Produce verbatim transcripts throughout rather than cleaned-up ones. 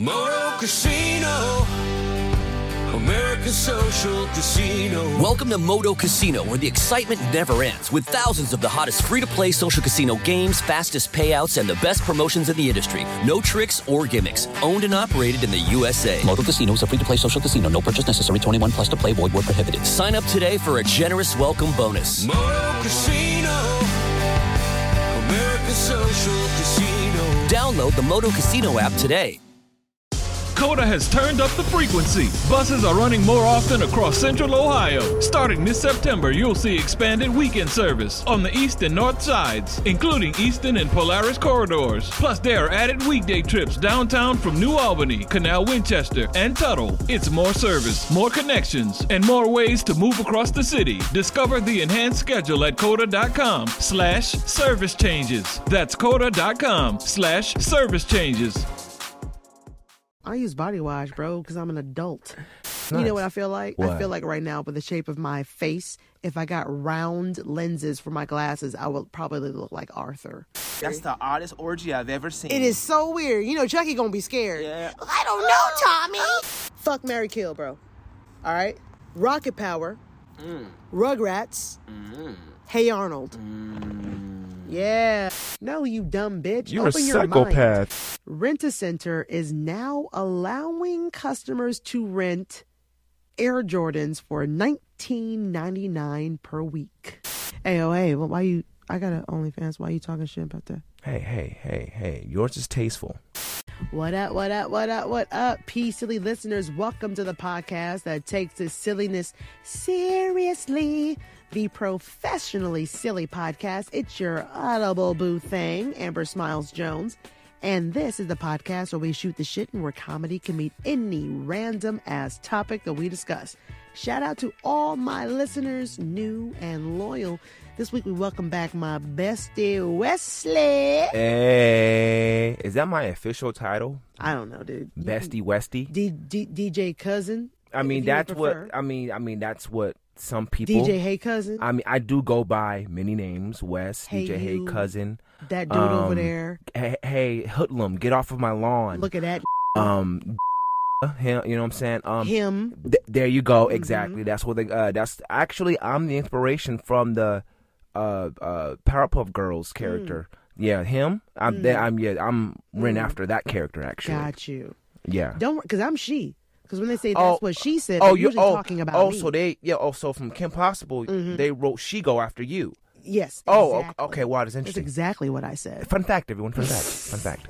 Moto Casino, American Social Casino. Welcome to Moto Casino, where the excitement never ends, with thousands of the hottest free-to-play social casino games, fastest payouts, and the best promotions in the industry. No tricks or gimmicks. Owned and operated in the U S A. Moto Casino is a free-to-play social casino. No purchase necessary. twenty-one plus to play. Void where prohibited. Sign up today for a generous welcome bonus. Moto Casino, American Social Casino. Download the Moto Casino app today. COTA has turned up the frequency. Buses are running more often across Central Ohio. Starting this September, you'll see expanded weekend service on the east and north sides, including Eastern and Polaris corridors. Plus, there are added weekday trips downtown from New Albany, Canal Winchester, and Tuttle. It's more service, more connections, and more ways to move across the city. Discover the enhanced schedule at COTA.com slash service changes. That's COTA.com slash service changes. I use body wash, bro, because I'm an adult. Nice. You know what I feel like? What? I feel like right now, with the shape of my face, if I got round lenses for my glasses, I would probably look like Arthur. That's the oddest orgy I've ever seen. It is so weird. You know, Chucky gonna be scared. Yeah. I don't know, Tommy. Fuck, marry, kill, bro. All right? Rocket Power. Mm. Rugrats. Mm. Hey Arnold. Mm. Yeah. No, you dumb bitch. You're Open a your psychopath. Mind. Rent-A-Center is now allowing customers to rent Air Jordans for nineteen ninety-nine per week. Hey, oh, hey, well, why you, I got an OnlyFans. Why you talking shit about that? Hey, hey, hey, hey, yours is tasteful. What up, what up, what up, what up, P Silly listeners? Welcome to the podcast that takes this silliness seriously. The Professionally Silly Podcast. It's your audible boo thing, Amber Smiles Jones. And this is the podcast where we shoot the shit and where comedy can meet any random ass topic that we discuss. Shout out to all my listeners, new and loyal. This week we welcome back my bestie, Wesley. Hey, is that my official title? I don't know, dude. Bestie Westy? D- D- D J Cousin? I mean, that's what, I mean, I mean, that's what some people. D J Hey Cousin? I mean, I do go by many names. Wes, hey D J you, Hey Cousin. That dude um, over there. Hey, hey, hoodlum, get off of my lawn. Look at that. Um, him, you know what I'm saying? Um, Him. Th- there you go. Mm-hmm. Exactly. That's what they, uh, that's actually, I'm the inspiration from the uh, uh, Powerpuff Girls character. Mm. Yeah, him. I'm, mm. there, I'm, yeah, I'm running mm. after that character, actually. Got you. Yeah. Don't, because I'm she. Because when they say that's oh, what she said, oh, they're you, usually oh, talking about oh, me. so they, yeah, oh, so from Kim Possible, mm-hmm. they wrote She Go after you. Yes, Oh, exactly. okay, wow, that's interesting. That's exactly what I said. Fun fact, everyone, fun fact, fun fact.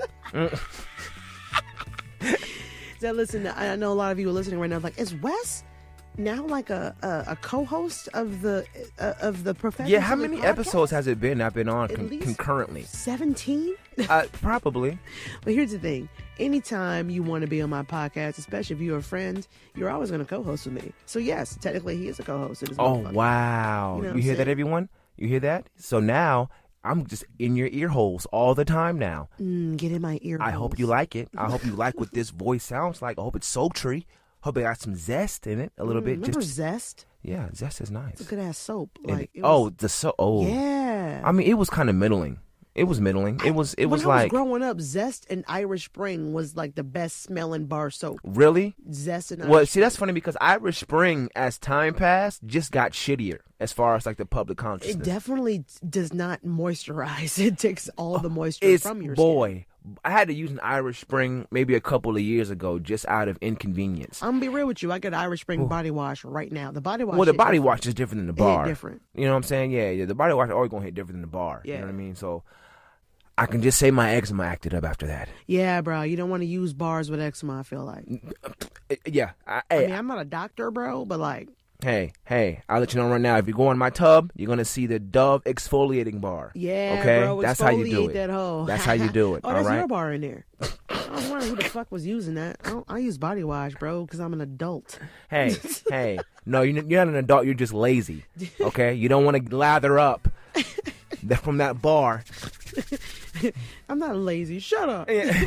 So listen, I know a lot of you are listening right now, like, is Wes now like a, a, a co-host of the uh, of the Professional Yeah, how many podcast? episodes has it been I've been on con- concurrently? seventeen? uh, probably. But here's the thing. Anytime you want to be on my podcast, especially if you're a friend, you're always going to co-host with me. So yes, technically he is a co-host. Of this oh, wow. You, know you hear that, everyone? You hear that? So now I'm just in your ear holes all the time now. Mm, get in my ear I holes. hope you like it. I hope you like what this voice sounds like. I hope it's sultry. Hope it got some zest in it a little mm, bit. Remember just Zest? Yeah, Zest is nice. It's a good ass soap. And, Like it oh, was, the soap. Oh, yeah. I mean, it was kind of middling. It was middling. It was. It when was I like was growing up, Zest and Irish Spring was like the best smelling bar soap. Really? Zest and Irish well, see, Spring. that's funny because Irish Spring, as time passed, just got shittier as far as like the public consciousness. It definitely does not moisturize. It takes all the moisture it's, from your boy, skin. I had to use an Irish Spring maybe a couple of years ago just out of inconvenience. I'm gonna be real with you. I got Irish Spring Ooh. body wash right now. The body wash. Well, the body different. wash is different than the bar. It different. You know what I'm saying? Yeah, yeah. The body wash is always gonna hit different than the bar. Yeah. You know what I mean? So I can just say my eczema acted up after that. Yeah, bro. You don't want to use bars with eczema, I feel like. Yeah. I, I hey, mean, I'm not a doctor, bro, but like. Hey, hey, I'll let you know right now. If you go in my tub, you're going to see the Dove exfoliating bar. Yeah, okay? bro. That's how you do it. That hoe. That's how you do it. oh, all that's right? your bar in there. I was wondering who the fuck was using that. I, don't, I use body wash, bro, because I'm an adult. Hey, hey. No, you're not an adult. You're just lazy. Okay? You don't want to lather up from that bar. I'm not lazy. Shut up.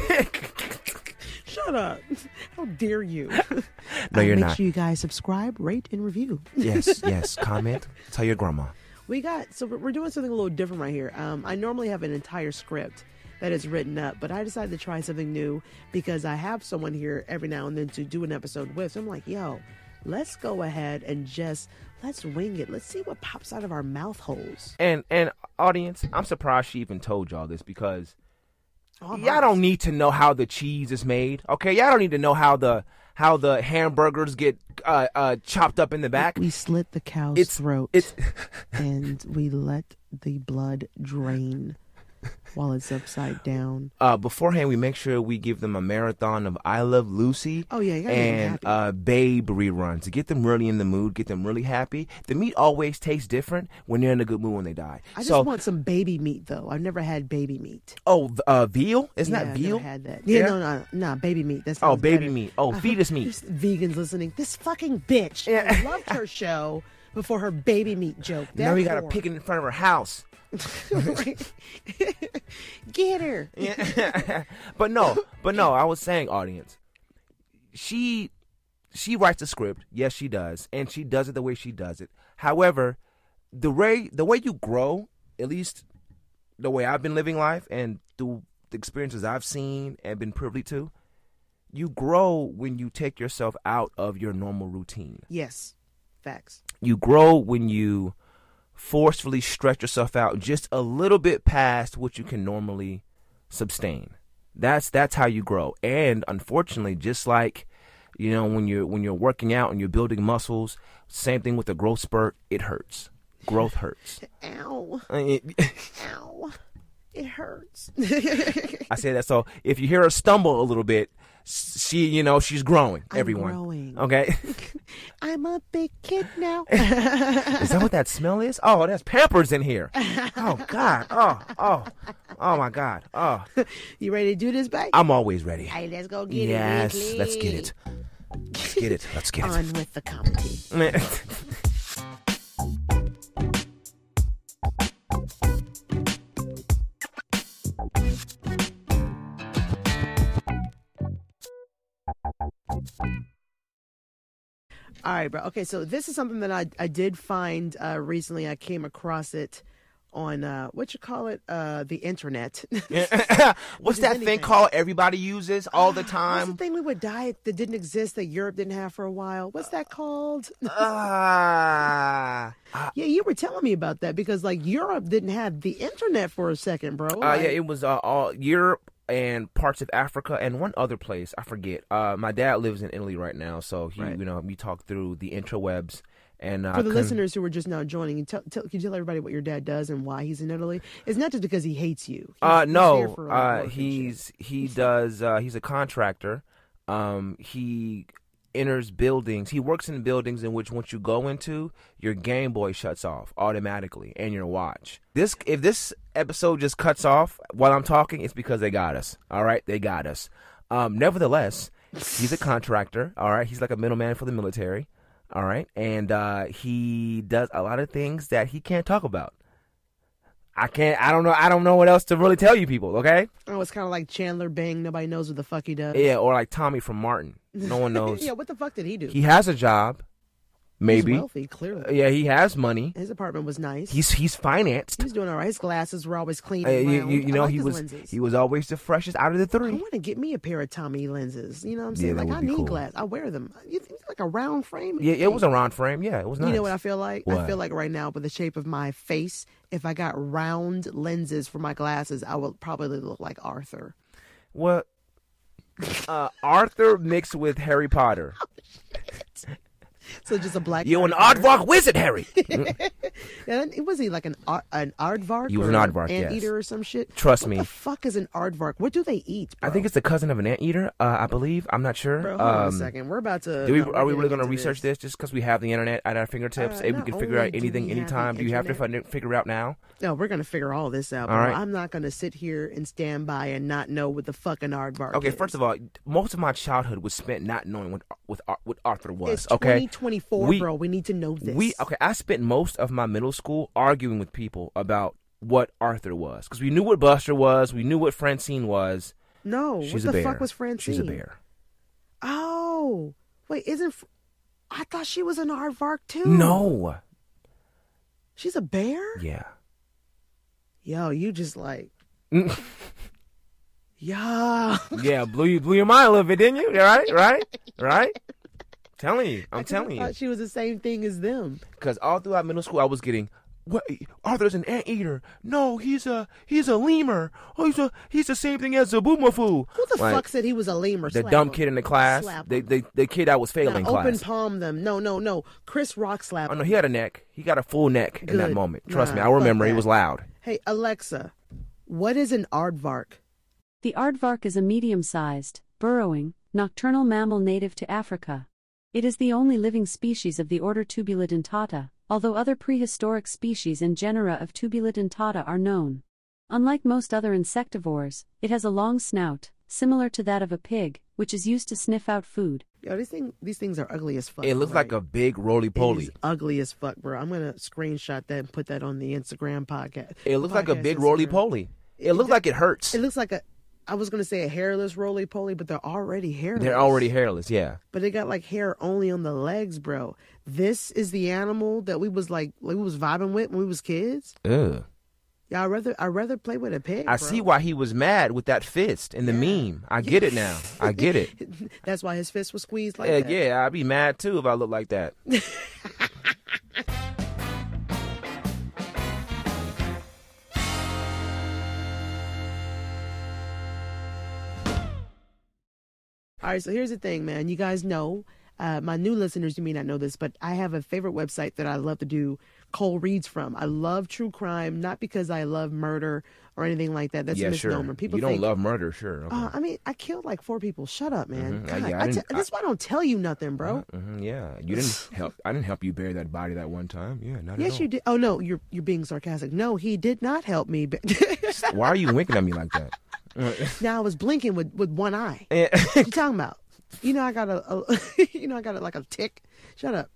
Shut up. How dare you? No, uh, you're make not. Make sure you guys subscribe, rate, and review. Yes, yes. Comment. Tell your grandma. We got, so we're doing something a little different right here. Um, I normally have an entire script that is written up. But I decided to try something new because I have someone here every now and then to do an episode with. So I'm like, yo, let's go ahead and just let's wing it. Let's see what pops out of our mouth holes. And and audience, I'm surprised she even told y'all this because Almost. y'all don't need to know how the cheese is made. Okay, y'all don't need to know how the how the hamburgers get uh, uh, chopped up in the back. We slit the cow's It's- throat it's- and we let the blood drain while it's upside down. Uh, beforehand, we make sure we give them a marathon of I Love Lucy Oh, yeah, you gotta get them and happy. uh, Babe reruns to get them really in the mood, get them really happy. The meat always tastes different when they're in a good mood when they die. I just so, want some baby meat, though. I've never had baby meat. oh, uh, veal? Isn't yeah, that I've veal? never had that. Yeah, Yeah. no, no, no, baby meat. That's Oh, baby meat. Oh, fetus meat. There's vegans listening. This fucking bitch. Yeah. I loved her show before her baby meat joke. Now we gotta Therefore- pick it in front of her house. Get her. Yeah. but no, but no, I was saying, audience, she she writes the script. Yes, she does, and she does it the way she does it. However, the way the way you grow, at least the way I've been living life and through the experiences I've seen and been privy to, you grow when you take yourself out of your normal routine. Yes. Facts. You grow when you forcefully stretch yourself out just a little bit past what you can normally sustain. That's that's how you grow. And unfortunately, just like, you know, when you're when you're working out and you're building muscles, same thing with the growth spurt, it hurts. Growth hurts. Ow. I mean, Ow. It hurts. I say that so if you hear her stumble a little bit, she, you know, she's growing. I'm everyone. growing. Okay. I'm a big kid now. Is that what that smell is? Oh, there's Pampers in here. Oh God. Oh, oh, oh my God. Oh, You ready to do this, babe? I'm always ready. Hey, let's go get Yes, it. Ricky. let's get it. Let's get it. Let's get On with the comedy. it. All right, bro. Okay, so this is something that I I did find uh, recently. I came across it on uh, what you call it, uh, the internet. What's is that anything. thing called everybody uses all the What's the time? thing we would diet that didn't exist that Europe didn't have for a while? What's that called? Ah. Yeah, you were telling me about that because like Europe didn't have the internet for a second, bro. Uh, Like, yeah, it was uh, all Europe and parts of Africa and one other place. I forget. Uh, my dad lives in Italy right now, so he, Right. you know, we talk through the interwebs. And uh, for the couldn't- listeners who were just now joining, tell, tell, can you tell everybody what your dad does and why he's in Italy? It's not just because he hates you. He's, Uh, he's there no, for, like, uh, work and shit. he's he does. Uh, he's a contractor. Um, he enters buildings. He works in buildings in which once you go into, your Game Boy shuts off automatically and your watch. This if this episode just cuts off while I'm talking, it's because they got us. All right, they got us. Um, nevertheless, he's a contractor. All right, he's like a middleman for the military. All right, and uh, he does a lot of things that he can't talk about. I can't. I don't know. I don't know what else to really tell you people. Okay. Oh, it's kind of like Chandler Bing. Nobody knows what the fuck he does. Yeah, or like Tommy from Martin. No one knows. Yeah, what the fuck did he do? He has a job. Maybe. He's wealthy, clearly. Yeah, he has money. His apartment was nice. He's he's financed. He's doing all right. His glasses were always clean Uh, and you, round. you, you I know like he his was lenses. he was always the freshest out of the I three. want to get me a pair of Tommy lenses. You know what I'm Yeah, saying? that like would I be need cool. glass. I wear them. You think like a round frame? Yeah, it was a round frame. Yeah, it was nice. You know what I feel like? I What? feel like right now, with the shape of my face, if I got round lenses for my glasses, I would probably look like Arthur. What? Uh, Arthur mixed with Harry Potter. So just a black. You an Arthur. aardvark wizard, Harry. Yeah, was he like an ar- an aardvark? He was or an aardvark, yes. Anteater or some shit. Trust what me. What the fuck is an aardvark? What do they eat? Bro? I think it's the cousin of an anteater. Uh, I believe. I'm not sure. Bro, hold on a Um, second. We're about to. Do we, no, we're are we really getting going to into research this just because we have the internet at our fingertips Uh, and we not can figure only out do anything we have the anytime? Do you have to internet- fin- figure out now? No, we're gonna figure all this out. All bro. right. I'm not gonna sit here and stand by and not know what the fucking aardvark Okay, is. first of all, most of my childhood was spent not knowing what what, Ar- what Arthur was. It's okay, twenty twenty-four, We- bro. We need to know this. we okay. I spent most of my middle school arguing with people about what Arthur was because we knew what Buster was, we knew what Francine was. No, She's what a the bear. fuck was Francine? She's a bear. Oh, wait, isn't Fr- I thought she was an aardvark too? No. she's a bear. Yeah. Yo, you just like Yeah. Yeah, blew you blew your mind a little bit, didn't you? Right, right, right. Telling you, I'm I telling thought you. she was the same thing as them. Because all throughout middle school, I was getting, what? Arthur's an anteater. No, he's a he's a lemur. Oh, he's a he's the same thing as a boomafu. Who the Like, fuck said he was a lemur? The Slap dumb him. kid in the class. Slap The him. the the kid that was failing Now, class. open palm them. No, no, no. Chris Rock slap Oh no, him. he had a neck. He got a full neck in that Good. moment. Trust Nah, me, I remember. fuck He that. was loud. Hey, Alexa, what is an aardvark? The aardvark is a medium-sized, burrowing, nocturnal mammal native to Africa. It is the only living species of the order Tubulidentata, although other prehistoric species and genera of Tubulidentata are known. Unlike most other insectivores, it has a long snout, similar to that of a pig, which is used to sniff out food. Yo, these thing, these things are ugly as fuck. It looks right? like a big roly It poly. is ugly as fuck, bro. I'm gonna screenshot that and put that on the Instagram podcast. It looks like a Podcast big roly Instagram. poly. It, It looks d- like it hurts. It looks like a. I was gonna say a hairless roly poly, but they're already hairless. They're already hairless. Yeah. But they got like hair only on the legs, bro. This is the animal that we was like, we was vibing with when we was kids. Ugh. Yeah, I rather I rather play with a pig. I bro. see why he was mad with that fist in the meme. I get it now. I get it. That's why his fist was squeezed like Yeah, that. yeah, I'd be mad too if I looked like that. All right, so here's the thing, man. You guys know, uh, my new listeners, you may not know this, but I have a favorite website that I love to do cold reads from. I love true crime, not because I love murder or anything like that. That's yeah, a sure. misnomer. People you don't think, love murder, sure. Okay. Uh, I mean, I killed like four people. Shut up, man. Mhm. Uh, God, yeah, I I didn't- te- that's why I don't tell you nothing, bro. Mhm, yeah, you didn't help. I didn't help you bury that body that one time. Yeah, not at Yes, all. you did. Oh no, you're you're being sarcastic. No, he did not help me. Why are you winking at me like that? Now I was blinking with, with one eye. Eh, What you talking about? You know I got a, a you know I got a, like a tick. Shut up.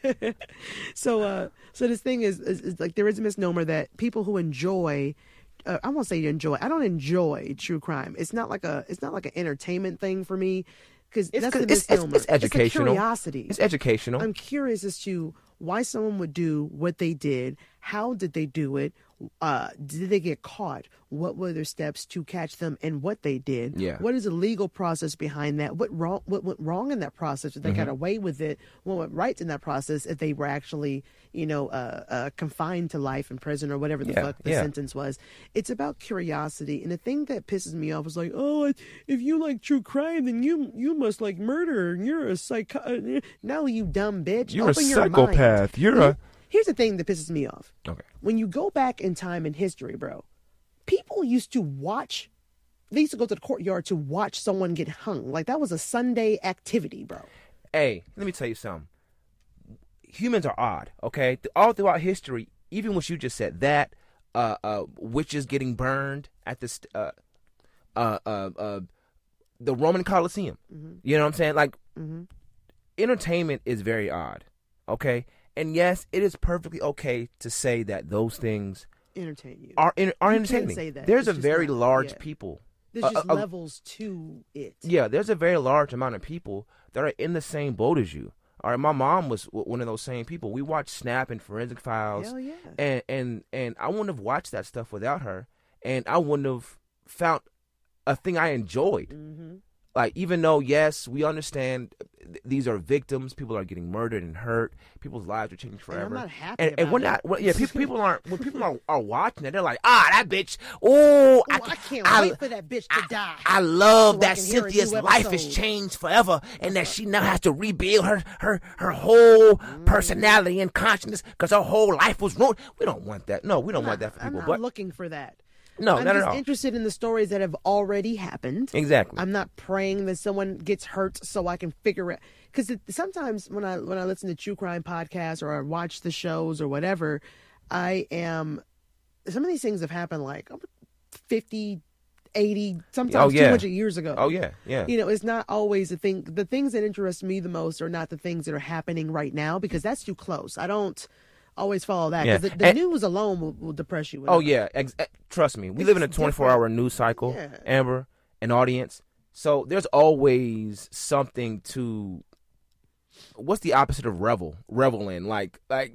so uh so this thing is, is, is like there is a misnomer that people who enjoy uh, I won't say you enjoy. I don't enjoy true crime. It's not like a it's not like an entertainment thing for me because It's that's 'cause the it's- it's- misnomer. it's educational. It's a curiosity. It's educational. I'm curious as to why someone would do what they did. How did they do it? Uh, did they get caught? What were their steps to catch them and what they did? Yeah. What is the legal process behind that? What wrong? What went wrong in that process? If they Mm-hmm. got away with it? What went right in that process? If they were actually, you know, uh, uh, confined to life in prison or whatever the Yeah, fuck the yeah. sentence was? It's about curiosity, and the thing that pisses me off is like, oh, if you like true crime, then you you must like murder. You're a psycho. No, you dumb bitch. You're Open a your mind. psychopath. You're a Here's the thing that pisses me off. okay. When you go back in time in history, bro, people used to watch, they used to go to the courtyard to watch someone get hung. Like that was a Sunday activity, bro. Hey, let me tell you something. Humans are odd, okay? All throughout history, even what you just said, that uh, uh, witches getting burned at this, uh, uh, uh, uh, the Roman Colosseum. Mm-hmm. You know what I'm saying? Like, Mm-hmm. entertainment is very odd, okay? And yes, it is perfectly okay to say that those things Entertain you. are in, are You can entertaining. say that. There's It's a just very not- large yeah. people. There's uh, just uh, levels to it. Yeah, there's a very large amount of people that are in the same boat as you. All right, my mom was w- one of those same people. We watched Snap and Forensic Files, Hell yeah. and and and I wouldn't have watched that stuff without her, and I wouldn't have found a thing I enjoyed. Mm-hmm. Like, even though, yes, we understand th- these are victims, people are getting murdered and hurt, people's lives are changing forever. And I'm not happy and, and about we're it. not, well, yeah, people, people aren't, when people are, are watching it, they're like, ah, that bitch, oh, I, I can't wait for that bitch to I, die. I love so I that can hear a Cynthia's new life has episode. changed forever, and that she now has to rebuild her her her whole Mm. personality and consciousness because her whole life was ruined. We don't want that. No, we don't I'm want not- that for I'm people. not But looking for that. no, I'm not just at all. interested in the stories that have already happened. Exactly. I'm not praying that someone gets hurt so I can figure it. Because sometimes when I when I listen to true crime podcasts or I watch the shows or whatever, I am. Some of these things have happened like fifty, eighty, sometimes Oh, yeah. two hundred years ago. Oh yeah, yeah. You know, it's not always the thing. The things that interest me the most are not the things that are happening right now because that's too close. I don't always follow that Yeah. because the, the And- news alone will, will depress you. Oh yeah, Ex- eh, trust me. We It's live in a just twenty-four hour news cycle, Yeah. Amber, an audience. So there's always something to. What's the opposite of revel? Revel in, like, like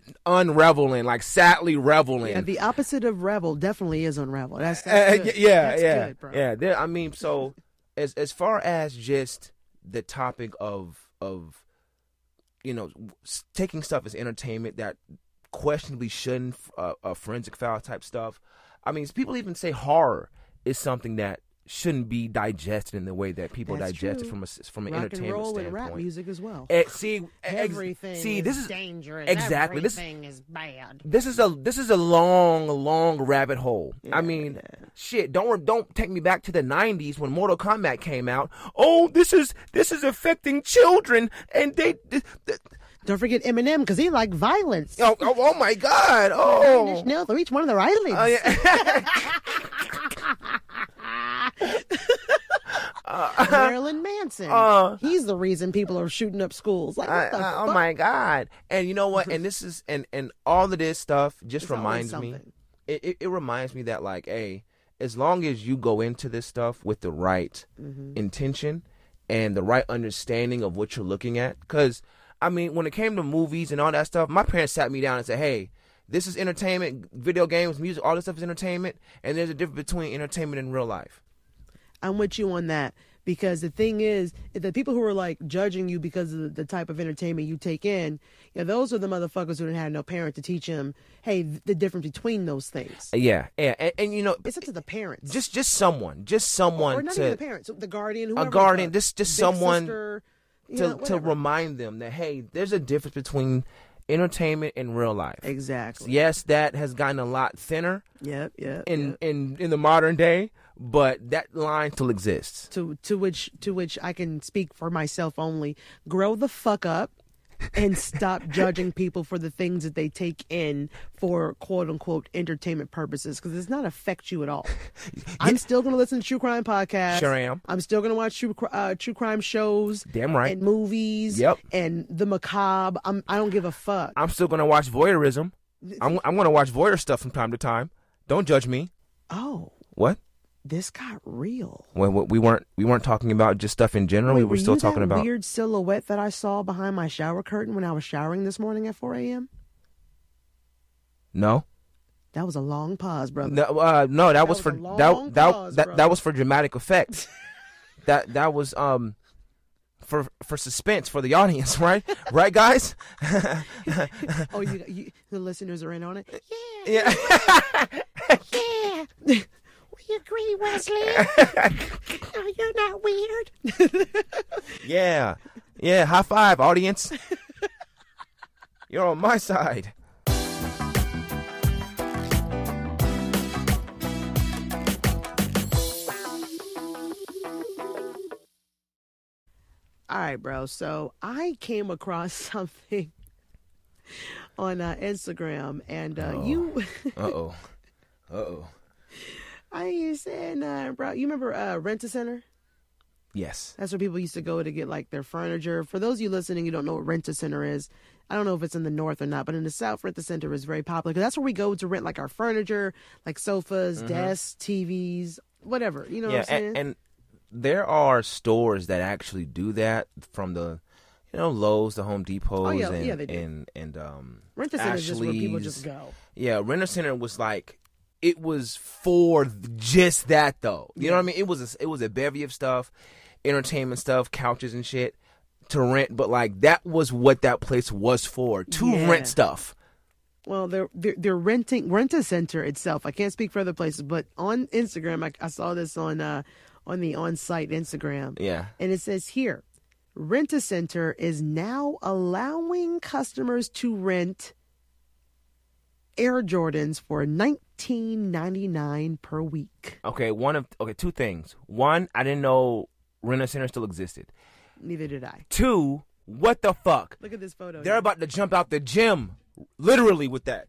unreveling, like sadly reveling. Yeah, the opposite of revel definitely is unravel. That's, Uh, that's good. yeah, That's yeah, good, bro. yeah. There, I mean, so as as far as just the topic of of you know s- taking stuff as entertainment that questionably shouldn't, uh, uh, forensic file type stuff. I mean, people even say horror is something that shouldn't be digested in the way that people That's digest true. it from a from an Rock entertainment and roll standpoint. and rap music as well. Eh, see, ex- Everything see, is this is dangerous. exactly this. Everything is bad. This is a this is a long, long rabbit hole. Yeah, I mean, yeah. shit. Don't don't take me back to the nineties when Mortal Kombat came out. Oh, this is this is affecting children, and they. they, they Don't forget Eminem because he liked violence. oh, oh, oh my God! Oh, Nail through each one of their eyelids. Oh, yeah. Marilyn Manson. Uh, He's the reason people are shooting up schools. Like, I- what the I- fuck? oh my God! And you know what? And this is and and all of this stuff just It's always reminds me. something. It, it it reminds me that like, hey, as long as you go into this stuff with the right Mm-hmm. intention and the right understanding of what you're looking at, because I mean, when it came to movies and all that stuff, my parents sat me down and said, hey, this is entertainment, video games, music, all this stuff is entertainment, and there's a difference between entertainment and real life. I'm with you on that because the thing is, the people who are like judging you because of the, the type of entertainment you take in, yeah, those are the motherfuckers who didn't have no parent to teach them, hey, the difference between those things. Yeah, yeah, and, and you know, It's up to the parents. just just someone, just someone or not to even the parents, the guardian, whoever a the guardian, fuck. just just Big someone sister, you to know, to whatever. remind them that hey, there's a difference between entertainment and real life. Exactly. Yes, that has gotten a lot thinner Yep. Yep. in yep. in in the modern day, but that line still exists. To to which to which I can speak for myself only. Grow the fuck up and stop judging people for the things that they take in for quote unquote entertainment purposes because it does not affect you at all. I'm still going to listen to true crime podcasts. Sure am. I'm still going to watch true cri- uh, true crime shows. Damn right. And movies. Yep. And the macabre. I'm I don't give a fuck. I'm still gonna watch voyeurism. I'm I'm gonna watch voyeur stuff from time to time. Don't judge me. Oh, What? this got real. When we weren't we weren't talking about just stuff in general. Wait, we were, still you talking that about. weird silhouette that I saw behind my shower curtain when I was showering this morning at four a.m. No. That was a long pause, brother. No, uh, no, that, was, was for a long that that pause, that, brother. that was for dramatic effect. that that was um for for suspense for the audience, right? Right, guys? Oh, you, you the listeners are in on it. Yeah. Yeah. We agree, Wesley. No, you're not weird. Yeah. Yeah, high five, audience. You're on my side. All right, bro. So I came across something on uh, Instagram, and uh, Oh. you, Uh-oh. Uh-oh. I said, uh, bro, you remember uh, Rent-A-Center? Yes. That's where people used to go to get like their furniture. For those of you listening, you don't know what Rent-A-Center is. I don't know if it's in the north or not, but in the south, Rent-A-Center is very popular because that's where we go to rent like our furniture, like sofas, desks, T Vs, whatever. You know Yeah, what I'm saying? and, and there are stores that actually do that, from the, you know, Lowe's, the Home Depots, Oh, yeah, and, yeah, they do. and and um, Rent-A-Center is just where people Ashley's. just go. Yeah, Rent-A-Center was like, it was for just that though. You know what I mean? It was a, it was a bevy of stuff, entertainment stuff, couches and shit to rent. But like that was what that place was for, to Yeah. rent stuff. Well, they're, they're they're renting Rent-A-Center itself. I can't speak for other places, but on Instagram, I, I saw this on uh on the on-site Instagram. Yeah. And it says here, Rent-A-Center is now allowing customers to rent Air Jordans for nineteen ninety-nine per week. Okay, one of okay, two things. One, I didn't know Rent-A-Center still existed. Neither did I. Two, what the fuck? Look at this photo. They're here. about to jump out the gym, literally with that.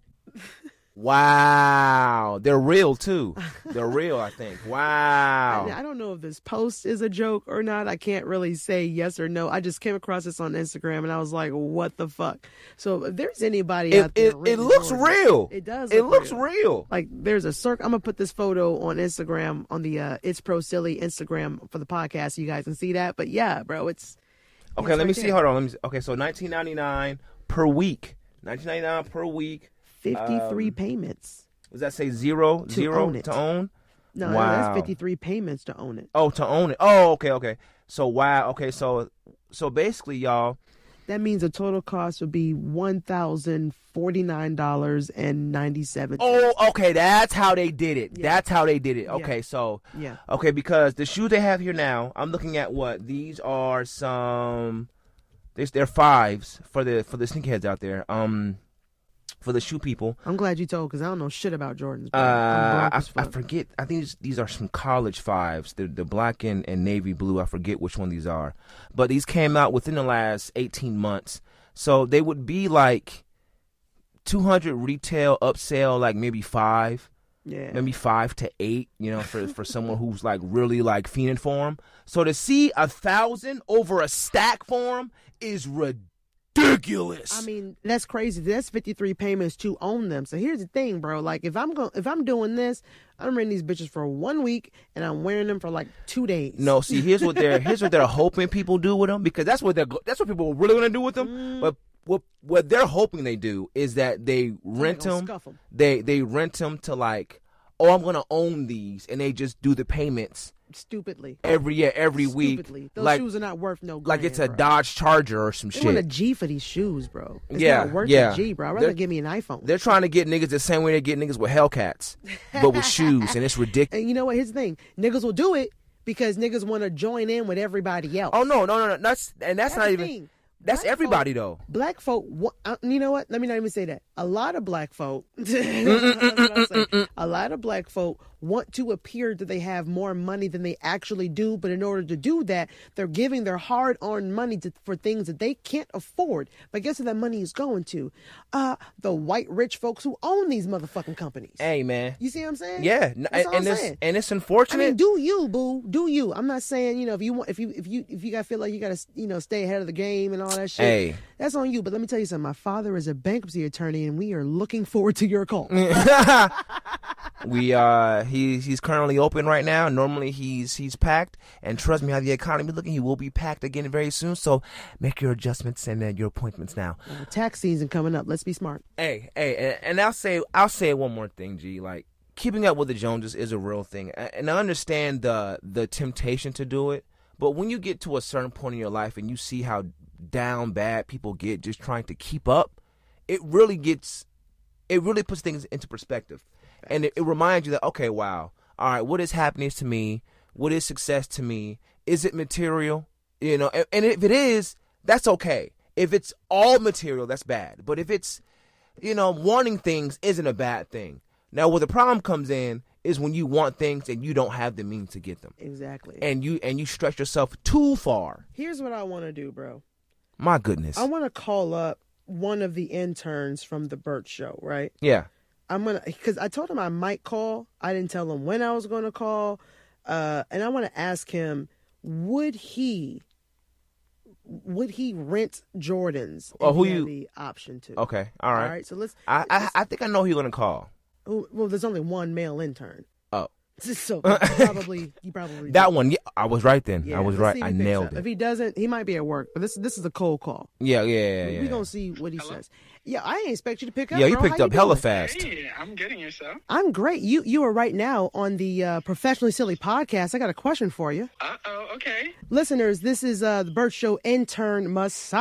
Wow, they're real too. They're real, I think. Wow. I, I don't know if this post is a joke or not. I can't really say yes or no. I just came across this on Instagram and I was like, what the fuck? So if there's anybody It out there, it, it renting looks Jordans- real. It does. It look looks real. real. Like there's a circle. I'm gonna put this photo on Instagram on the uh, It's Pro Silly Instagram for the podcast. So you guys can see that. But yeah, bro, it's Okay, it's let me right see. there. Hold on. Let me see. Okay, so nineteen ninety-nine per week. nineteen ninety-nine per week. fifty-three Um, payments. Does that say zero? To zero own it. to own? No, Wow. that's fifty-three payments to own it. Oh, to own it. Oh, okay, okay. So wow. Okay, so so basically, y'all. That means the total cost would be one thousand forty-nine dollars and ninety-seven cents. Oh, okay. That's how they did it. Yeah. That's how they did it. Yeah. Okay, so Yeah. okay, because the shoes they have here now, I'm looking at what these are. Some these they're fives for the for the sneakerheads out there. Um, for the shoe people. I'm glad you told because I don't know shit about Jordans. Bro. Uh, I'm broke I, as I fuck. forget. I think these, these are some college fives. The the black and, and navy blue. I forget which one these are, but these came out within the last eighteen months. So they would be like two hundred retail, upsell like maybe five, Yeah. maybe five to eight. You know, for for someone who's like really like fiending for them. So to see a thousand over a stack for them is ridiculous. I mean, that's crazy. That's fifty-three payments to own them. So here's the thing, bro. Like, if I'm going, if I'm doing this, I'm renting these bitches for one week and I'm wearing them for like two days. No, see, here's what they're here's what they're hoping people do with them, because that's what they're go- that's what people are really gonna do with them. Mm. But what what they're hoping they do is that they rent gonna them. scuff 'em. They they rent them to like, oh, I'm gonna own these, and they just do the payments Stupidly. every year, every Stupidly. week. Those like shoes are not worth no. like grand, it's a bro. Dodge Charger or some They want a shit. G for these shoes, bro. It's Yeah, not worth yeah. a G, bro. I'd rather They're- give me an iPhone. They're trying to get niggas the same way they get niggas with Hellcats, but with shoes, and it's ridiculous. And you know what? Here's the thing: niggas will do it because niggas want to join in with everybody else. Oh no, no, no, no. That's and that's, That's not the even. thing. That's Black everybody folk- though. Black folk, wa- uh, you know what? Let me not even say that. A lot of black folk, that's what I'm saying. A lot of black folk want to appear that they have more money than they actually do. But in order to do that, they're giving their hard-earned money to, for things that they can't afford. But guess who that money is going to? Uh, the white rich folks who own these motherfucking companies. Hey man. You see what I'm saying? Yeah, n- That's all and I'm it's saying. and it's I unfortunate. mean, do you, boo? Do you? I'm not saying, you know, if you want, if you, if you, if you got feel like you got to, you know, stay ahead of the game and all that shit. Hey. That's on you. But let me tell you something. My father is a bankruptcy attorney, and we are looking forward to your call. we uh he he's currently open right now. Normally he's he's packed, and trust me, how the economy looking, he will be packed again very soon. So make your adjustments and uh, your appointments now. Uh, tax season coming up. Let's be smart. Hey, hey, and, and I'll say I'll say one more thing, G. Like, keeping up with the Joneses is a real thing, A- and I understand the the temptation to do it. But when you get to a certain point in your life and you see how down bad people get just trying to keep up, it really gets, it really puts things into perspective, and it, it reminds you that, okay, wow, all right, what is happiness to me? What is success to me? Is it material? You know, and, and if it is, that's okay. If it's all material, that's bad. But if it's, you know, wanting things isn't a bad thing. Now, where the problem comes in is when you want things and you don't have the means to get them, Exactly. and you and you stretch yourself too far. Here's what I want to do, bro. My goodness. I want to call up one of the interns from the Burt Show, right? Yeah. I'm gonna, because I told him I might call. I didn't tell him when I was going to call, uh, and I want to ask him: Would he, would he rent Jordans? Oh, if who he had you- the option to? Okay. All right. All right. So let's. I, I let's- I think I know who you're gonna call. oh, well, there's only one male intern, Oh, so you probably you probably that one. Yeah, I was right then. Yeah, I was let's right. see if I he picks nailed up. it. If he doesn't, he might be at work. But this this is a cold call. Yeah, yeah, yeah, yeah. We gonna see what he says. Yeah, I didn't expect you to pick up. Yeah, you bro. picked How up hella doing? fast. Hey, I'm getting yourself. I'm great. You you are right now on the uh, Professionally Silly podcast. I got a question for you. Uh oh, okay. Listeners, this is uh, the Burt Show intern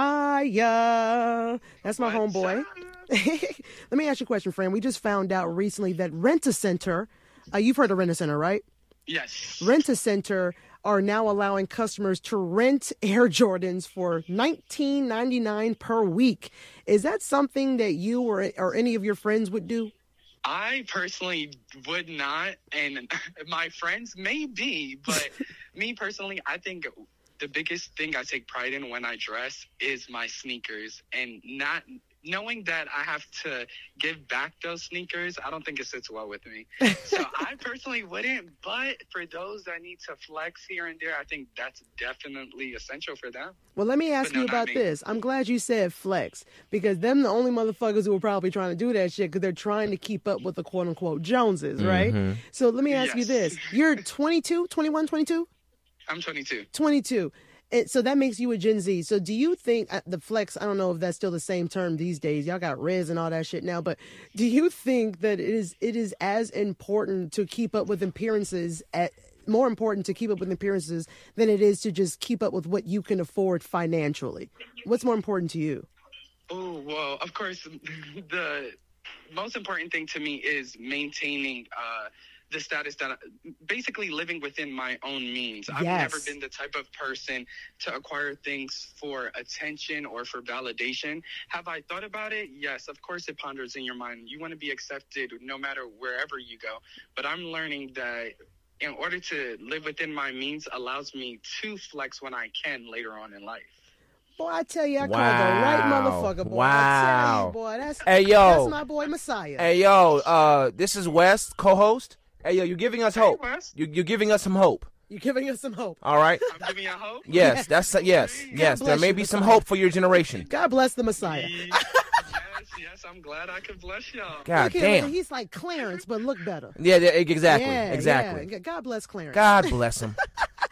Messiah. That's my What's homeboy. up? Let me ask you a question, friend. We just found out recently that Rent-A-Center, uh, you've heard of Rent-A-Center, right? Yes. Rent-A-Center are now allowing customers to rent Air Jordans for nineteen ninety-nine per week. Is that something that you or, or any of your friends would do? I personally would not, and my friends may be, but me personally, I think the biggest thing I take pride in when I dress is my sneakers, and not knowing that I have to give back those sneakers, I don't think it sits well with me. So I personally wouldn't, but for those that need to flex here and there, I think that's definitely essential for them. Well, let me ask But no, you not about me. this. I'm glad you said flex, because them the only motherfuckers who are probably trying to do that shit because they're trying to keep up with the quote-unquote Joneses, right? Mm-hmm. So let me ask you Yes. this. You're twenty-two, twenty-one, twenty-two? I'm twenty-two. twenty-two. it, so that makes you a Gen Z. So do you think uh, the flex, I don't know if that's still the same term these days. Y'all got Riz and all that shit now, but do you think that it is it is as important to keep up with appearances at more important to keep up with appearances than it is to just keep up with what you can afford financially? What's more important to you? Oh, well, of course, the most important thing to me is maintaining uh, the status that, I, basically living within my own means. I've Yes. never been the type of person to acquire things for attention or for validation. Have I thought about it? Yes, of course it ponders in your mind. You want to be accepted no matter wherever you go. But I'm learning that in order to live within my means allows me to flex when I can later on in life. Boy, I tell you, I Wow. called the right motherfucker, boy. I Wow. tell you, boy, that's, Hey, yo. that's my boy Messiah. Hey, yo, uh, this is Wes, co-host. Hey, yo, you're giving us hope. Wes. You, you're giving us some hope. You're giving us some hope. All right? I'm giving you hope. Yes, that's yes, yes. There bless may you, be some Messiah. hope for your generation. God bless the Messiah. yes, yes, I'm glad I could bless y'all. God Look at him. damn. He's like Clarence, but look better. Yeah, yeah, exactly, Yeah, exactly. yeah. God bless Clarence. God bless him.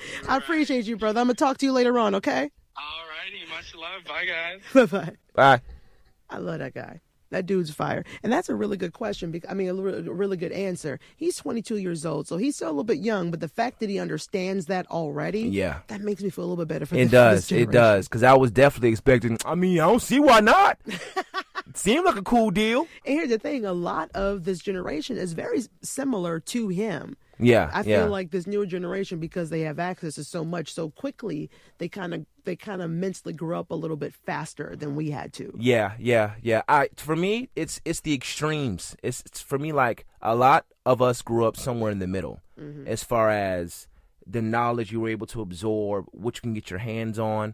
I appreciate you, brother. I'm going to talk to you later on, okay? All righty, much love. Bye, guys. Bye-bye. Bye. I love that guy. That dude's fire. And that's a really good question. Because, I mean, a re- a really good answer. He's twenty-two years old, so he's still a little bit young, but the fact that he understands that already, Yeah. that makes me feel a little bit better for It the, for this does. It generation. does. Because I was definitely expecting. I mean, I don't see why not. It seemed like a cool deal. And here's the thing, a lot of this generation is very similar to him. Yeah. I yeah. feel like this newer generation, because they have access to so much so quickly, they kind of they kind of mentally grew up a little bit faster than we had to. Yeah, yeah, yeah. I for me, it's it's the extremes. It's, it's for me like a lot of us grew up somewhere in the middle, Mm-hmm. as far as the knowledge you were able to absorb, what you can get your hands on.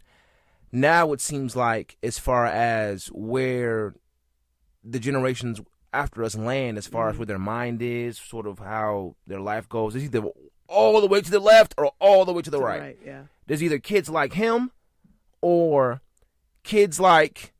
Now it seems like, as far as where the generations after us land, as far as where their mind is, sort of how their life goes, it's either all the way to the left or all the way to the To the right. right, yeah. There's either kids like him or kids like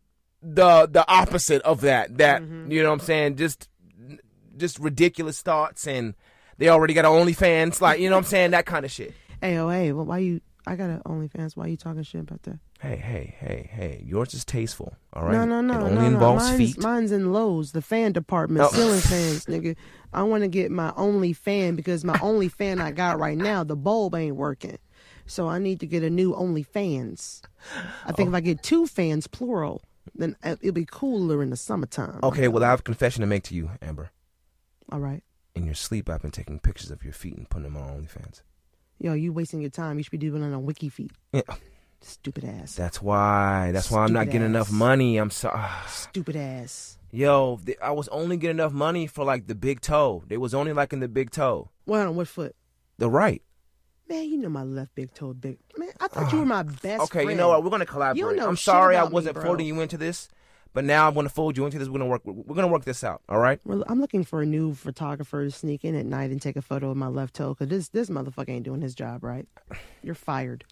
the the opposite of that. That Mm-hmm. you know what I'm saying? Just just ridiculous thoughts, and they already got an OnlyFans, like you know what I'm saying? That kind of shit. Hey, oh, hey, well, why you? I got an OnlyFans. Why you talking shit about that? Hey, hey, hey, hey! Yours is tasteful, all right? No, no, no, It only no, no. involves Mine's, feet. mine's in Lowe's, the fan department, Oh. ceiling fans, nigga. I want to get my only fan because my only fan I got right now, the bulb ain't working. So I need to get a new OnlyFans. I think if I get two fans, plural, then it'll be cooler in the summertime. Okay, well, I have a confession to make to you, Amber. All right. In your sleep, I've been taking pictures of your feet and putting them on OnlyFans. Yo, you wasting your time. You should be doing it on Wiki Feet. Yeah. Stupid ass. That's why. That's why I'm not Stupid getting ass. enough money. I'm sorry. Stupid ass. Yo, th- I was only getting enough money for like the big toe. They was only like in the big toe, Well, on what foot? the right. Man, you know my left big toe big. Man, I thought you were my best Okay, friend. you know what? We're gonna You don't collaborate. know I'm shit sorry I about me, wasn't bro. folding you into this, but now I'm gonna fold you into this. We're gonna work. We're gonna work this out. All right? Well, I'm looking for a new photographer to sneak in at night and take a photo of my left toe because this this motherfucker ain't doing his job right. You're fired.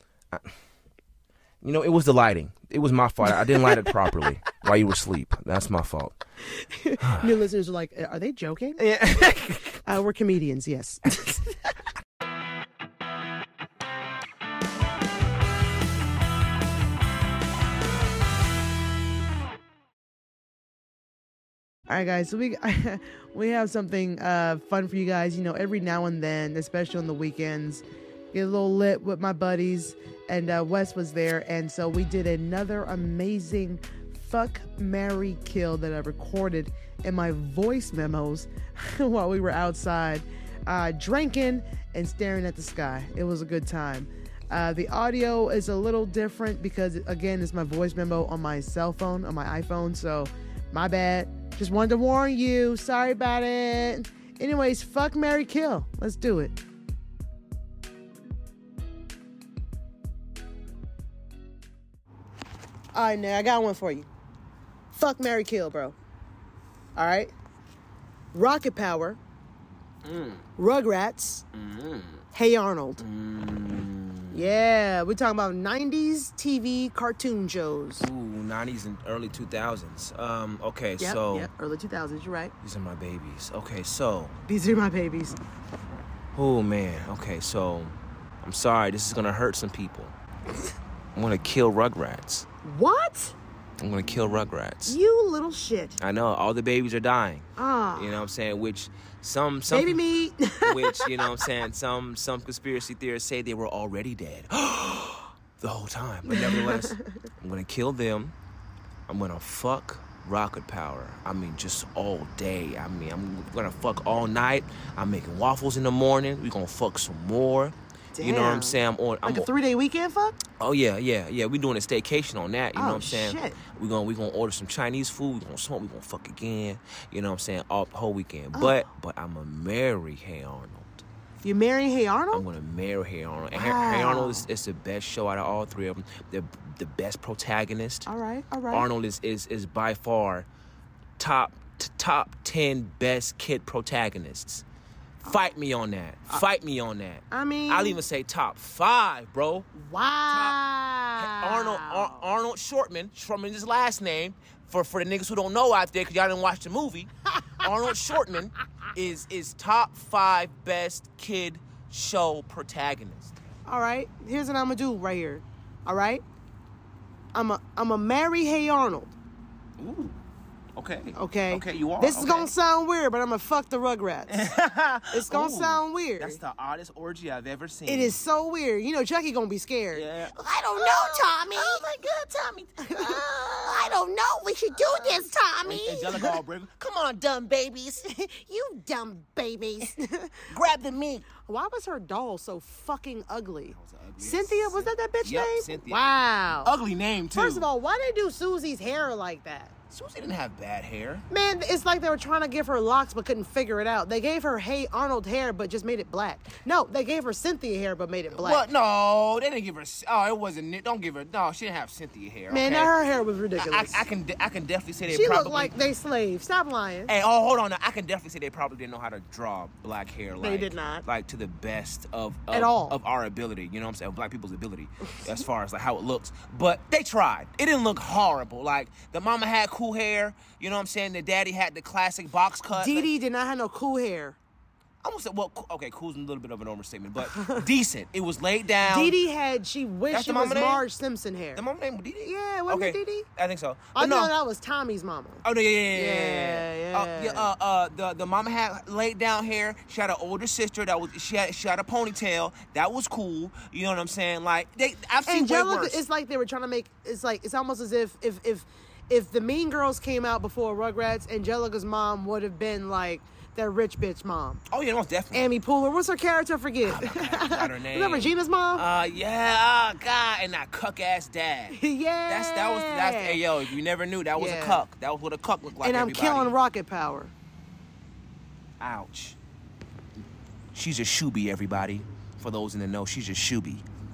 You know, it was the lighting. It was my fault. I didn't light it properly while you were asleep. That's my fault. New listeners are like, are they joking? Yeah. Uh, we're comedians, yes. All right, guys. So we we have something uh, fun for you guys. You know, every now and then, especially on the weekends, get a little lit with my buddies. And uh, Wes was there, and so we did another amazing fuck, marry, kill that I recorded in my voice memos while we were outside uh, drinking and staring at the sky. It was a good time. Uh, the audio is a little different because, again, it's my voice memo on my cell phone, on my iPhone. So, my bad. Just wanted to warn you. Sorry about it. Anyways, fuck, marry, kill. Let's do it. All right, now I got one for you. Fuck, marry, kill, bro. All right? Rocket Power. Mm. Rugrats. Mm. Hey Arnold. Mm. Yeah, we're talking about nineties T V cartoon shows. Ooh, nineties and early two thousands. Um, okay, Yep, so yep, early two thousands, you're right. these are my babies. Okay, so These are my babies. oh man. Okay, so I'm sorry. This is gonna hurt some people. I'm gonna kill Rugrats. What? I'm gonna kill Rugrats. You little shit. I know, all the babies are dying. Ah. You know what I'm saying? Which some some Baby meat. which, you know what I'm saying, some some conspiracy theorists say they were already dead. The whole time. But nevertheless, I'm gonna kill them. I'm gonna fuck Rocket Power. I mean, just all day. I mean, I'm gonna fuck all night. I'm making waffles in the morning. We gonna fuck some more. Damn. You know what I'm saying? I'm on. I'm Like a on, three-day weekend fuck? Oh yeah, yeah, yeah. We doing a staycation on that. You Oh, know what I'm saying? shit. We gonna we gonna order some Chinese food. We gonna smoke. We gonna fuck again. You know what I'm saying? All the whole weekend. Oh. But but I'm gonna marry Hey Arnold. You marrying Hey I'm Arnold? gonna marry Hey Arnold. And Hey- Wow. Hey Arnold is, is the best show out of all three of them. The the best protagonist. All right, all right. Arnold is is is by far top t- top ten best kid protagonists. Fight me on that. Fight me on that. I mean... I'll even say top five, bro. Wow. Arnold Ar- Arnold Shortman, Shortman is his last name. For for the niggas who don't know out there, because y'all didn't watch the movie, Arnold Shortman is is top five best kid show protagonist. All right, here's what I'm gonna do right here. All right, I'm a I'm a marry Hey Arnold. Ooh. Okay. Okay. Okay, you are. This is okay. gonna sound weird, but I'm gonna fuck the Rugrats. It's gonna Ooh, sound weird. That's the oddest orgy I've ever seen. It is so weird. You know, Chucky gonna be scared. Yeah. I don't know, Tommy. Oh my God, Tommy. I don't know. We should do this, Tommy. Angelica all brave. Come on, dumb babies. You dumb babies. Grab the meat. Why was her doll so fucking ugly? Cynthia, was that that bitch Yep, name? Cynthia. Wow. Ugly name too. First of all, why they do Susie's hair like that? Susie didn't have bad hair. Man, it's like they were trying to give her locks but couldn't figure it out. They gave her Hey Arnold hair but just made it black. No, they gave her Cynthia hair but made it black. What? No, they didn't give her. Oh, it wasn't. Don't give her. No, she didn't have Cynthia hair. Man, okay? now her hair was I, ridiculous. I, I can. I can definitely say they she probably. looked like they slaves. Stop lying. Hey, oh, hold on. Now. I can definitely say they probably didn't know how to draw black hair. Like, They did not. Like to the best of, of At all. of our ability. You know what I'm saying? Of black people's ability, as far as like how it looks. But they tried. It didn't look horrible. Like the mama had cool hair. You know what I'm saying? The daddy had the classic box cut. Dee Dee did not have no cool hair. I almost said, well, cool- okay, cool's a little bit of an overstatement, but decent. It was laid down. Dee Dee had, she wished That's she the was mama name? Marge Simpson hair. The mama name was Dee Dee? Yeah, wasn't okay. it Dee Dee? I think so. I But know no. that was Tommy's mama. Oh no, yeah, yeah, yeah, Yeah, yeah. yeah. Uh, yeah uh, uh, the the mama had laid down hair. She had an older sister that was she had she had a ponytail. That was cool. You know what I'm saying? Like they, I've seen way Angelica, worse. it's like they were trying to make, it's like, it's almost as if, if, if, if the Mean Girls came out before Rugrats, Angelica's mom would have been like that rich bitch mom. Oh yeah, most definitely. Amy Poehler. What's her character? I forget. I forgot her name. Is that Regina's mom? Uh, yeah, oh, God, and that cuck ass dad. yeah. That's that was that's hey yo. If you never knew, that was Yeah. a cuck. That was what a cuck looked like. and I'm everybody. killing Rocket Power. Ouch. She's a shooby, everybody. For those in the know, she's a shooby.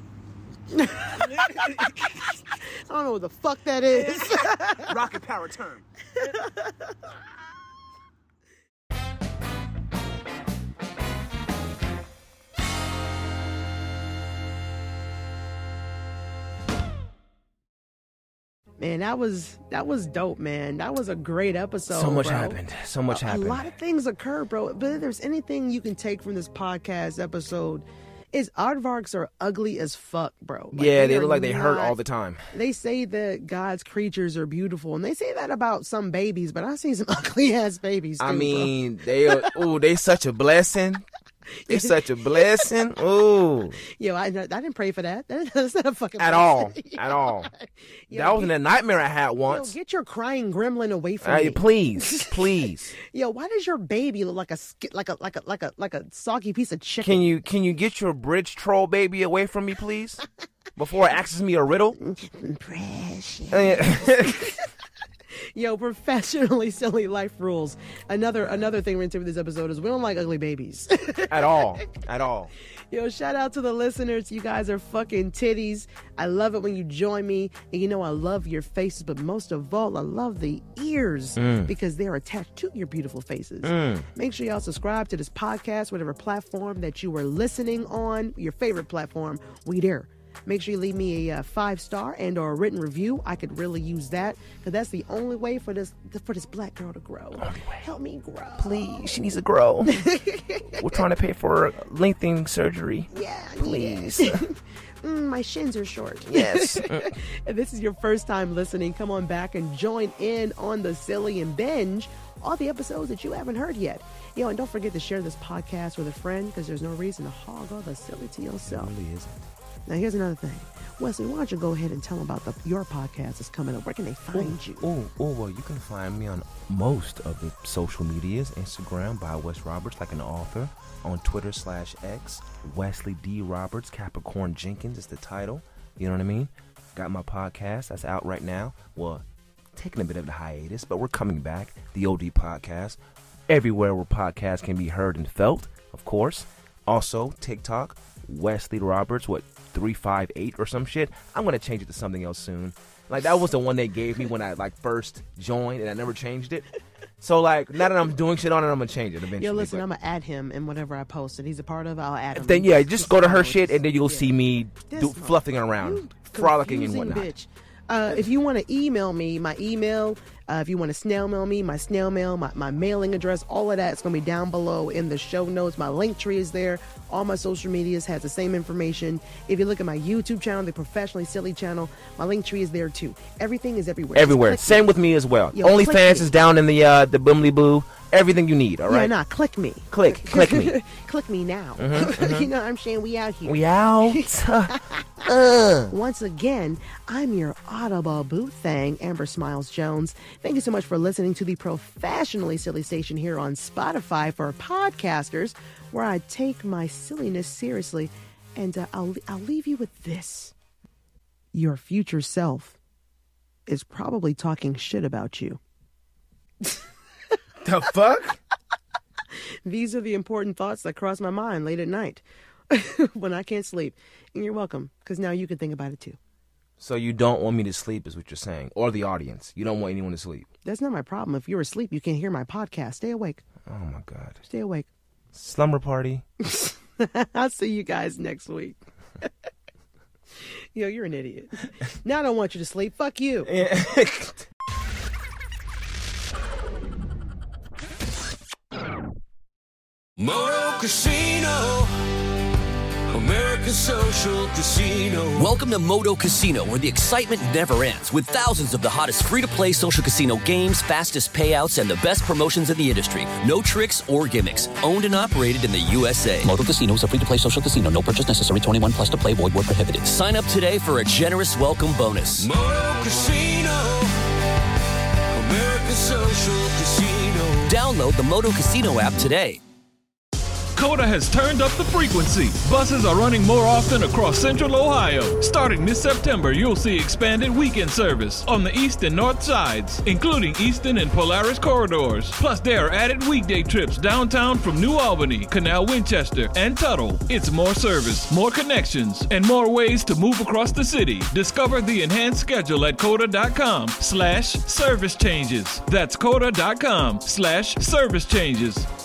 I don't know what the fuck that is. Rocket Power turn. Man, that was that was dope, man. That was a great episode. So much bro. happened. So much a, happened. A lot of things occurred, bro. But if there's anything you can take from this podcast episode, is aardvarks are ugly as fuck, bro. Like, yeah, they are look like they hurt not- all the time. They say that God's creatures are beautiful, and they say that about some babies, but I've seen some ugly ass babies. Too, I bro. mean, they are, ooh, they such a blessing. It's such a blessing. Ooh. Yo, I, I didn't pray for that. That's not a fucking At blessing. all. At all. Yo, that wasn't get- a nightmare I had Yo, once. get your crying gremlin away from Uh, me. please, please. Yo, why does your baby look like a sk- like a like a like a like a soggy piece of chicken? Can you can you get your bridge troll baby away from me, please? Before it asks me a riddle? Precious. Yo, professionally silly life rules. Another another thing we're into with this episode is we don't like ugly babies. At all. At all. Yo, shout out to the listeners. You guys are fucking titties. I love it when you join me. And you know I love your faces, but most of all, I love the ears Mm. because they're attached to your beautiful faces. Mm. Make sure y'all subscribe to this podcast, whatever platform that you are listening on, your favorite platform, we there. Make sure you leave me a uh, five star and or a written review. I could really use that because that's the only way for this for this black girl to grow. Help me grow, Please, she needs to grow. We're trying to pay for lengthening surgery. Yeah, Please. yeah. mm, my shins are short. Yes. If this is your first time listening, come on back and join in on the Silly and Binge, all the episodes that you haven't heard yet. Yo, and don't forget to share this podcast with a friend, because there's no reason to hog all the silly to yourself. It really isn't. Now, here's another thing. Wesley, why don't you go ahead and tell them about the, your podcast that's coming up? Where can they find you? Oh, oh, well, you can find me on most of the social medias. Instagram by Wes Roberts, like an author. On Twitter slash X, Wesley D. Roberts, Capricorn Jenkins is the title. You know what I mean? Got my podcast that's out right now. Well, taking a bit of a hiatus, but we're coming back. The O D Podcast. Everywhere where podcasts can be heard and felt, of course. Also, TikTok, Wesley Roberts, what, three five eight or some shit? I'm going to change it to something else soon. Like, that was the one they gave me when I, like, first joined, and I never changed it. So, like, now that I'm doing shit on it, I'm going to change it eventually. Yo, listen, but I'm going to add him in whatever I post that he's a part of. I'll add him. then, yeah, just go to her shit, and then you'll Yeah. see me This do, fluffing around, You frolicking and confusing whatnot. Bitch. Uh, if you want to email me, my email, uh, if you want to snail mail me, my snail mail, my, my mailing address, all of that's going to be down below in the show notes. My link tree is there. All my social medias has the same information. If you look at my YouTube channel, the Professionally Silly channel, my link tree is there too. Everything is everywhere. Just Everywhere. click Same me. with me as well. Yo, click OnlyFans me. is down in the uh, the Boomly Boo. Everything you need, all Yeah, right? nah, click me. Click, click me. Click me now. Mhm, mhm. You know what I'm saying? We out here. We out. uh. Once again, I'm your audible boo thing, Amber Smiles Jones. Thank you so much for listening to the Professionally Silly Station here on Spotify for podcasters, where I take my silliness seriously. And uh, I'll, I'll leave you with this. Your future self is probably talking shit about you. The fuck? These are the important thoughts that cross my mind late at night when I can't sleep. And you're welcome, because now you can think about it too. So you don't want me to sleep is what you're saying, or the audience. You don't want anyone to sleep. That's not my problem. If you're asleep, you can't hear my podcast. Stay awake. Oh, my God. Stay awake. Slumber party. I'll see you guys next week. Yo, you're an idiot. Now I don't want you to sleep. Fuck you. Moto Casino, American Social Casino. Welcome to Moto Casino, where the excitement never ends, with thousands of the hottest free-to-play social casino games, fastest payouts, and the best promotions in the industry. No tricks or gimmicks. Owned and operated in the U S A. Moto Casino is a free-to-play social casino. No purchase necessary. twenty-one plus to play. Void where prohibited. Sign up today for a generous welcome bonus. Moto Casino, American Social Casino. Download the Moto Casino app today. Coda has turned up the frequency. Buses are running more often across Central Ohio. Starting this September, you'll see expanded weekend service on the east and north sides, including Eastern and Polaris corridors. Plus, there are added weekday trips downtown from New Albany, Canal Winchester, and Tuttle. It's more service, more connections, and more ways to move across the city. Discover the enhanced schedule at coda.com slash service changes. That's coda.com slash service changes.